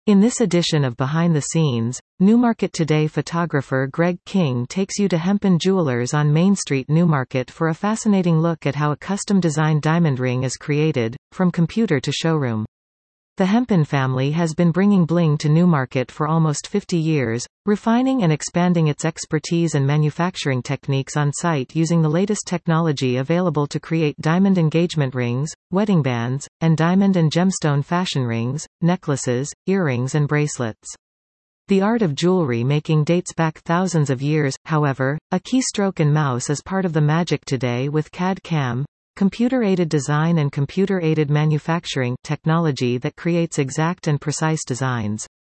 In this edition of Behind the Scenes, Newmarket Today photographer Greg King takes you to Hempin Jewelers on Main Street, Newmarket for a fascinating look at how a custom-designed diamond ring is created, from computer to showroom. The Hempin family has been bringing bling to Newmarket for almost 50 years, refining and expanding its expertise and manufacturing techniques on site using the latest technology available to create diamond engagement rings, wedding bands, and diamond and gemstone fashion rings, necklaces, earrings and bracelets. The art of jewelry making dates back thousands of years, however, a keystroke and mouse is part of the magic today with CAD/CAM, computer-aided design and computer-aided manufacturing technology that creates exact and precise designs.